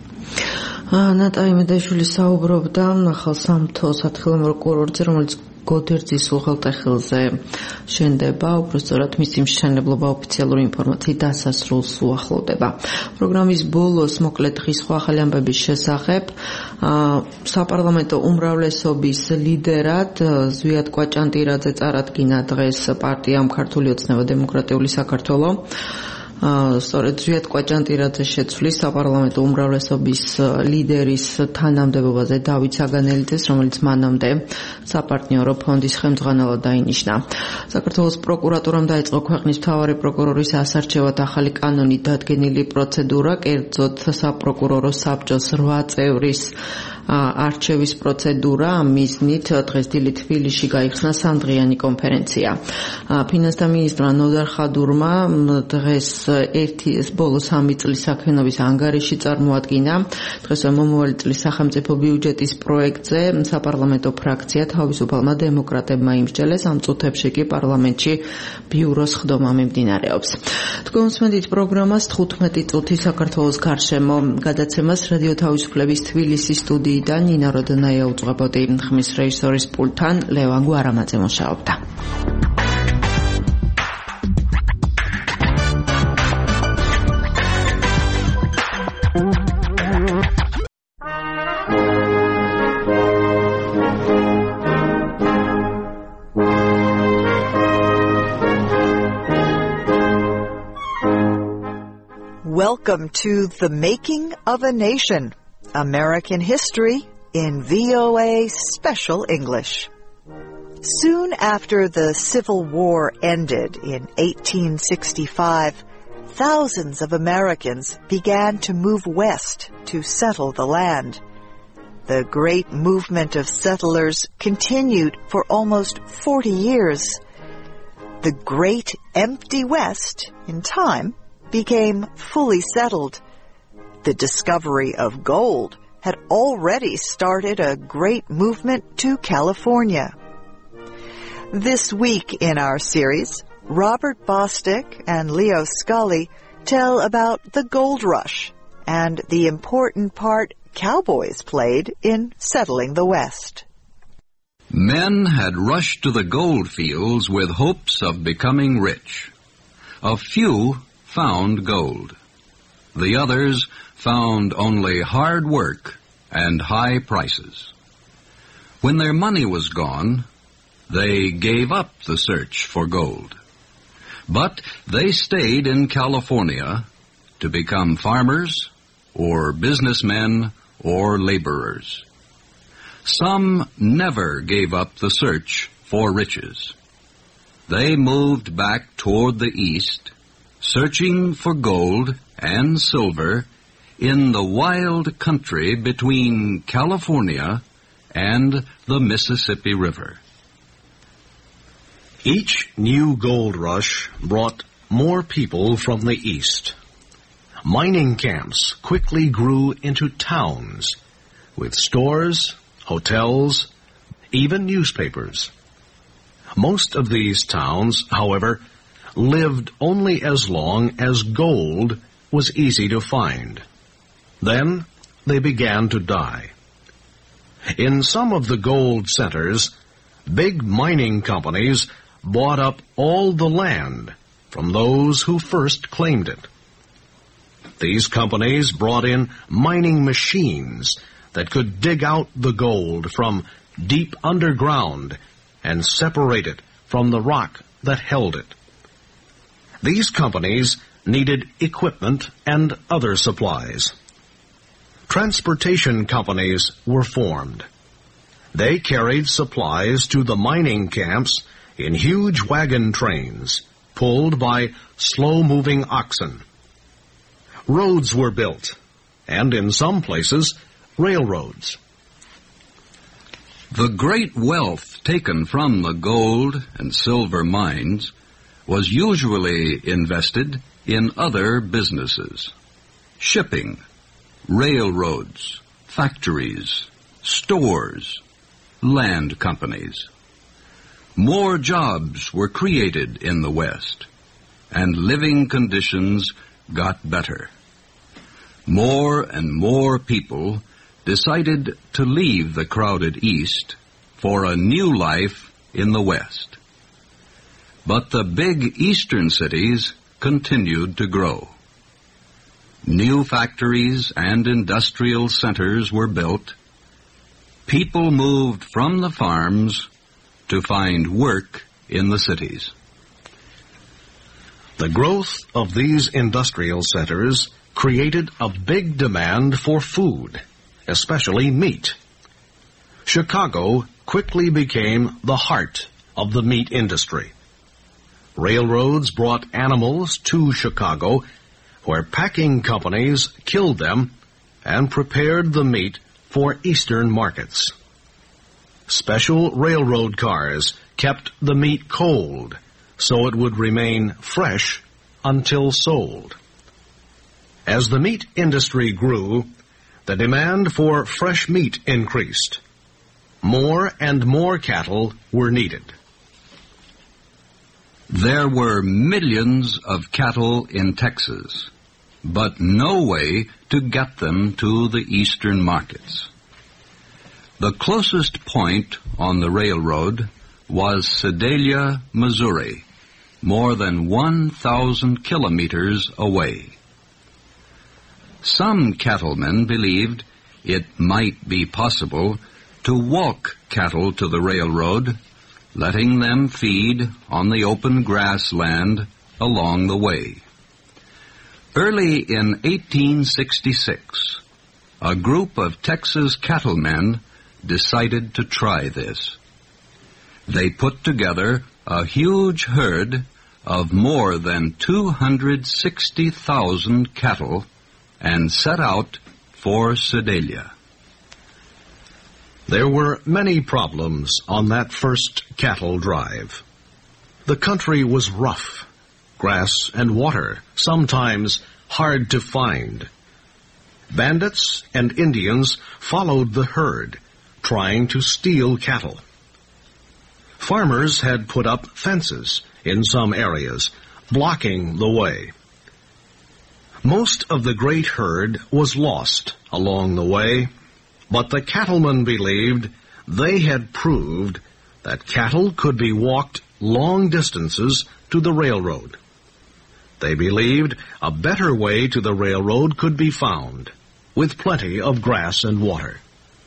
ნატა იმედაშვილი საუბრობდა ახალ სამთო სათხილამურო კურორტზე, რომელიც გოდერძის უღელტეხილზე შენდება, უბრალოდ მისი მშენებლობა ოფიციალური ინფორმაციით დასასრულს უახლოვდება. პროგრამის ბოლოს მოკლედ ხისხვა ახალი ამბების შესახებ საპარლამენტო უმრავლესობის ლიდერად ზვიად კვაჭანტირაძე წარადგინა დღეს პარტიამ ქართული ოცნება დემოკრატიული საქართველო. სწორედ ზვიად კვაჭანტირაძე შეცვლის საპარლამენტო უმრავლესობის ლიდერის თანამდებობაზე დავით საგანელიძეს, რომელიც მანამდე საპარტნიორო ფონდის ხელმძღვანელად დაინიშნა. საქართველოს პროკურატურამ დაიწყო ქვეყნის მთავარი პროკურორის ასარჩევად ახალი კანონით დადგენილი პროცედურა, კერძოდ საპროკურორო საბჭოს 8 წევრის არჩევის პროცედურა. მიზნით დღეს დილით თბილისში გაიხსნა სამდღიანი კონფერენცია. ფინანსთა მინისტრმა ნოდარ ხადურმა დღეს ბოლო 3 წლის საქმიანობის ანგარიში წარმოადგინა. დღესვე მომავალი წლის სახელმწიფო ბიუჯეტის პროექტზე საპარლამენტო ფრაქცია თავისუფალმა დემოკრატებმა იმსჯელეს, ამ წუთებში კი პარლამენტში ბიუროს ხდომა მიმდინარეობს. თქვენ უსმენთ პროგრამას 15 წუთი საქართველოს გარშემო გადაცემას რადიო თავისუფლების თბილისის სტუდიიდან ნინა როდონაია უძღვებოდი, ხმის რეჟისორის პულტთან ლევან გვარამაძე მუშაობდა. Welcome to The Making of a Nation, American History in VOA Special English. Soon after the Civil War ended in 1865, thousands of Americans began to move west to settle the land. The great movement of settlers continued for almost 40 years. The Great Empty West, in time, became fully settled. The discovery of gold had already started a great movement to California. This week in our series, Robert Bostick and Leo Scully tell about the gold rush and the important part cowboys played in settling the West. Men had rushed to the gold fields with hopes of becoming rich. A few found gold. The others found only hard work and high prices. When their money was gone, they gave up the search for gold. But they stayed in California to become farmers or businessmen or laborers. Some never gave up the search for riches. They moved back toward the east, searching for gold and silver in the wild country between California and the Mississippi River. Each new gold rush brought more people from the east. Mining camps quickly grew into towns with stores, hotels, even newspapers. Most of these towns, however, lived only as long as gold was easy to find. Then they began to die. In some of the gold centers, big mining companies bought up all the land from those who first claimed it. These companies brought in mining machines that could dig out the gold from deep underground and separate it from the rock that held it. These companies needed equipment and other supplies. Transportation companies were formed. They carried supplies to the mining camps in huge wagon trains, pulled by slow-moving oxen. Roads were built, and in some places, railroads. The great wealth taken from the gold and silver mines was usually invested in other businesses: shipping, railroads, factories, stores, land companies. More jobs were created in the West, and living conditions got better. More and more people decided to leave the crowded East for a new life in the West. But the big eastern cities continued to grow. New factories and industrial centers were built. People moved from the farms to find work in the cities. The growth of these industrial centers created a big demand for food, especially meat. Chicago quickly became the heart of the meat industry. Railroads brought animals to Chicago, where packing companies killed them and prepared the meat for eastern markets. Special railroad cars kept the meat cold so it would remain fresh until sold. As the meat industry grew, the demand for fresh meat increased. More and more cattle were needed. There were millions of cattle in Texas, but no way to get them to the eastern markets. The closest point on the railroad was Sedalia, Missouri, more than 1,000 kilometers away. Some cattlemen believed it might be possible to walk cattle to the railroad, letting them feed on the open grassland along the way. Early in 1866, a group of Texas cattlemen decided to try this. They put together a huge herd of more than 260,000 cattle and set out for Sedalia. There were many problems on that first cattle drive. The country was rough, grass and water sometimes hard to find. Bandits and Indians followed the herd, trying to steal cattle. Farmers had put up fences in some areas, blocking the way. Most of the great herd was lost along the way, but the cattlemen believed they had proved that cattle could be walked long distances to the railroad. They believed a better way to the railroad could be found, with plenty of grass and water.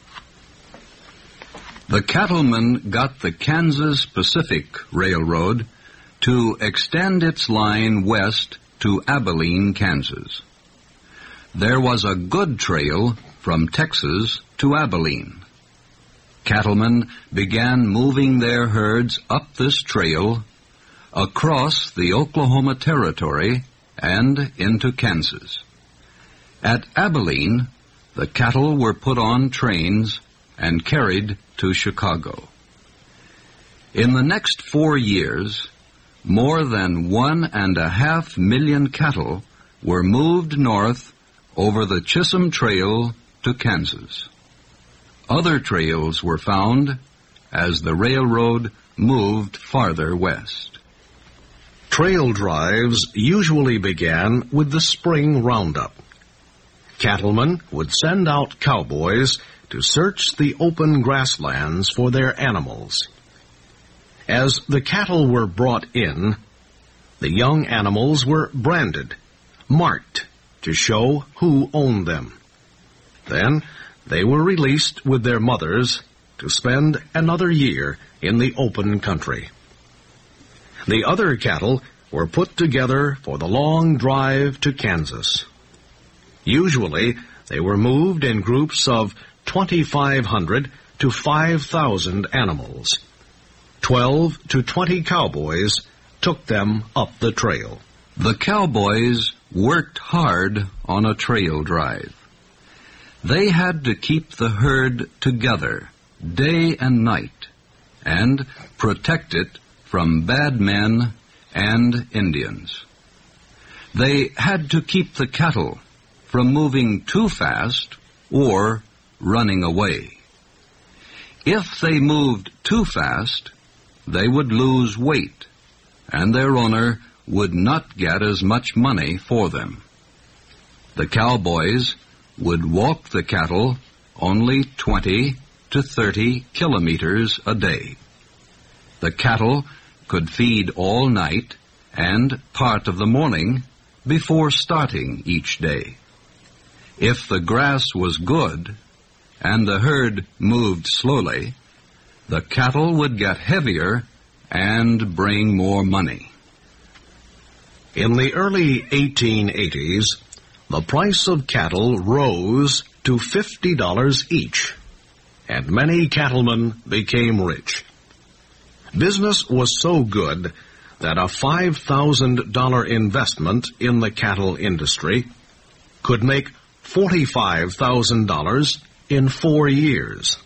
The cattlemen got the Kansas Pacific Railroad to extend its line west to Abilene, Kansas. There was a good trail from Texas to Abilene. Cattlemen began moving their herds up this trail, across the Oklahoma Territory, and into Kansas. At Abilene, the cattle were put on trains and carried to Chicago. In the next 4 years, more than 1.5 million cattle were moved north over the Chisholm Trail to Kansas. Other trails were found as the railroad moved farther west. Trail drives usually began with the spring roundup. Cattlemen would send out cowboys to search the open grasslands for their animals. As the cattle were brought in, the young animals were branded, marked, to show who owned them. Then they were released with their mothers to spend another year in the open country. The other cattle were put together for the long drive to Kansas. Usually, they were moved in groups of 2,500 to 5,000 animals. 12 to 20 cowboys took them up the trail. The cowboys worked hard on a trail drive. They had to keep the herd together day and night and protect it from bad men and Indians. They had to keep the cattle from moving too fast or running away. If they moved too fast, they would lose weight, and their owner would not get as much money for them. The cowboys would walk the cattle only 20 to 30 kilometers a day. The cattle could feed all night and part of the morning before starting each day. If the grass was good and the herd moved slowly, the cattle would get heavier and bring more money. In the early 1880s, the price of cattle rose to $50 each, and many cattlemen became rich. Business was so good that a $5,000 investment in the cattle industry could make $45,000 in 4 years.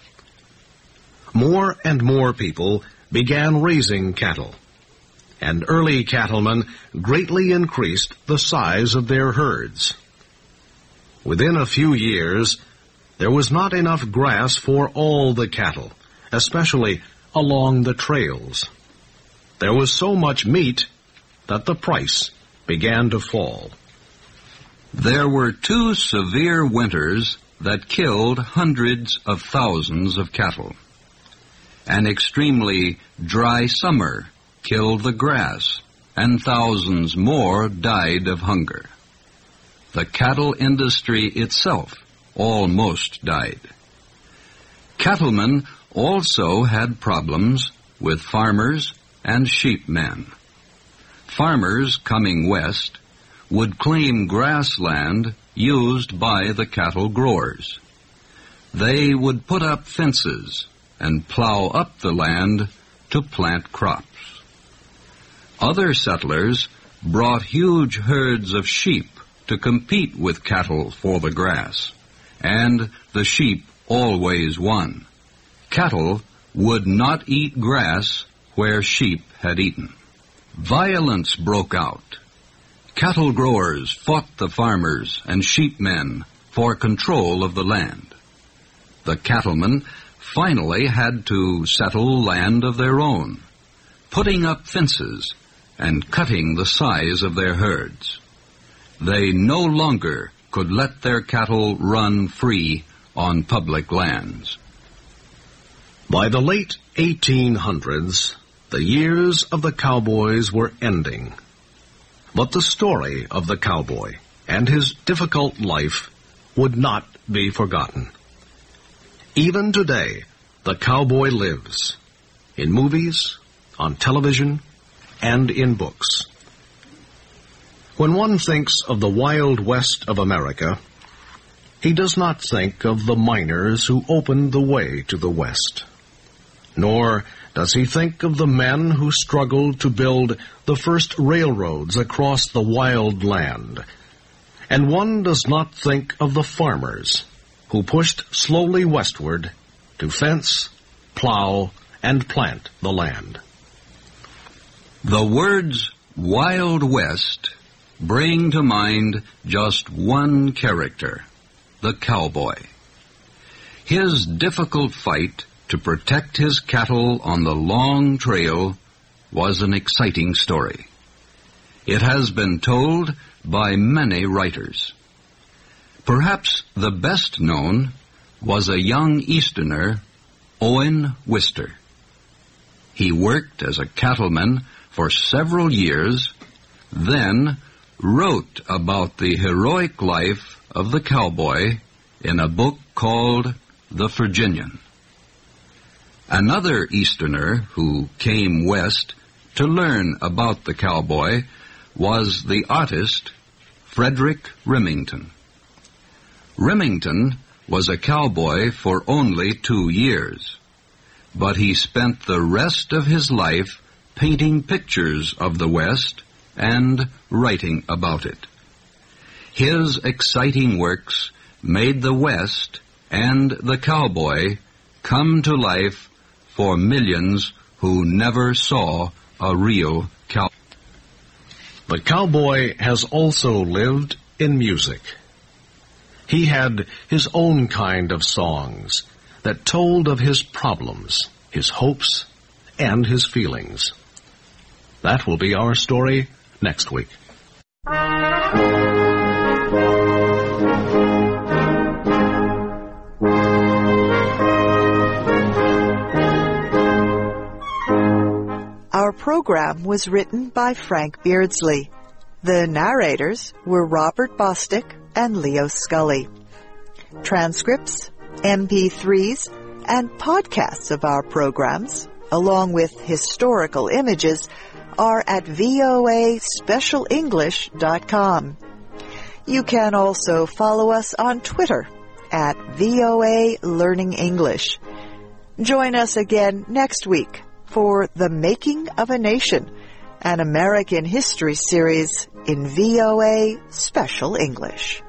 More and more people began raising cattle, and early cattlemen greatly increased the size of their herds. Within a few years, there was not enough grass for all the cattle, especially along the trails. There was so much meat that the price began to fall. There were 2 severe winters that killed hundreds of thousands of cattle. An extremely dry summer killed the grass, and thousands more died of hunger. The cattle industry itself almost died. Cattlemen also had problems with farmers and sheepmen. Farmers coming west would claim grassland used by the cattle growers. They would put up fences and plow up the land to plant crops. Other settlers brought huge herds of sheep to compete with cattle for the grass, and the sheep always won. Cattle would not eat grass where sheep had eaten. Violence broke out. Cattle growers fought the farmers and sheepmen for control of the land. The cattlemen finally had to settle land of their own, putting up fences and cutting the size of their herds. They no longer could let their cattle run free on public lands. By the late 1800s, the years of the cowboys were ending. But the story of the cowboy and his difficult life would not be forgotten. Even today, the cowboy lives in movies, on television, and in books. When one thinks of the Wild West of America, he does not think of the miners who opened the way to the West. Nor does he think of the men who struggled to build the first railroads across the wild land. And one does not think of the farmers who pushed slowly westward to fence, plow, and plant the land. The words Wild West bring to mind just one character, the cowboy. His difficult fight to protect his cattle on the long trail was an exciting story. It has been told by many writers. Perhaps the best known was a young Easterner, Owen Wister. He worked as a cattleman for several years, then wrote about the heroic life of the cowboy in a book called The Virginian. Another Easterner who came west to learn about the cowboy was the artist Frederick Remington. Remington was a cowboy for only 2 years, but he spent the rest of his life painting pictures of the West and writing about it. His exciting works made the West and the cowboy come to life for millions who never saw a real cowboy. The cowboy has also lived in music. He had his own kind of songs that told of his problems, his hopes, and his feelings. That will be our story next week. Our program was written by Frank Beardsley. The narrators were Robert Bostick and Leo Scully. Transcripts, MP3s, and podcasts of our programs, along with historical images, are at voaspecialenglish.com. You can also follow us on Twitter at VOA Learning English. Join us again next week for The Making of a Nation, an American history series in VOA Special English.